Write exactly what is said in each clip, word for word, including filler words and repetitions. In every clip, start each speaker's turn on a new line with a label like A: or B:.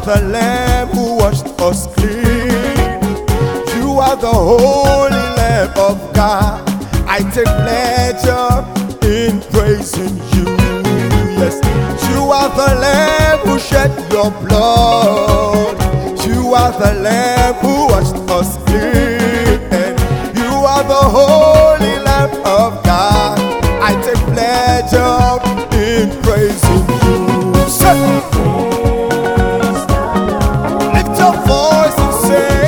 A: the Lamb who washed us clean. You are the holy Lamb of God. I take pleasure in praising you. Yes, you are the Lamb who shed your blood. You are the Lamb who washed us clean. And you are the holy Lamb of God. I take pleasure in praising you. Say, lift your voice and say,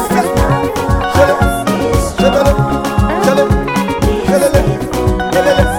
B: Tell it,